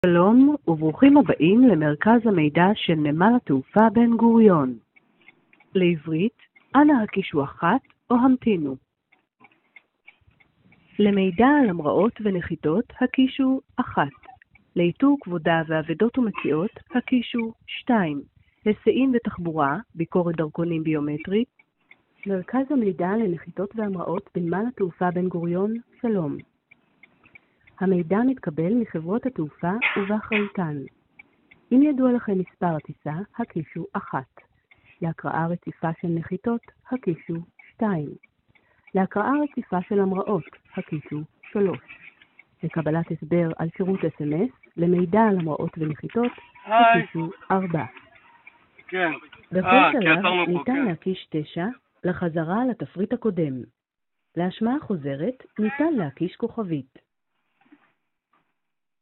שלום וברוכים הבאים למרכז המידע של נמל התעופה בן גוריון. לעברית, אנא הקישו 1 או המתינו. למידע על המראות ונחיתות הקישו 1. לאיתור כבודה ואבדות ומציאות הקישו 2. היסעים ותחבורה, ביקורת דרכונים ביומטרית. מרכז המידע לנחיתות והמראות בנמל התעופה בן גוריון, שלום. המידע מתקבל מחברות התעופה ובאחריותן. אם ידוע לכם מספר הטיסה, הקישו 1. להקראה רציפה של נחיתות, הקישו 2. להקראה רציפה של המראות, הקישו 3. לקבלת הסבר על שירות SMS, למידע על המראות ונחיתות, הקישו 4. כן. בכל שלב ניתן להקיש 9 לחזרה לתפריט הקודם. להשמעה חוזרת ניתן להקיש כוכבית.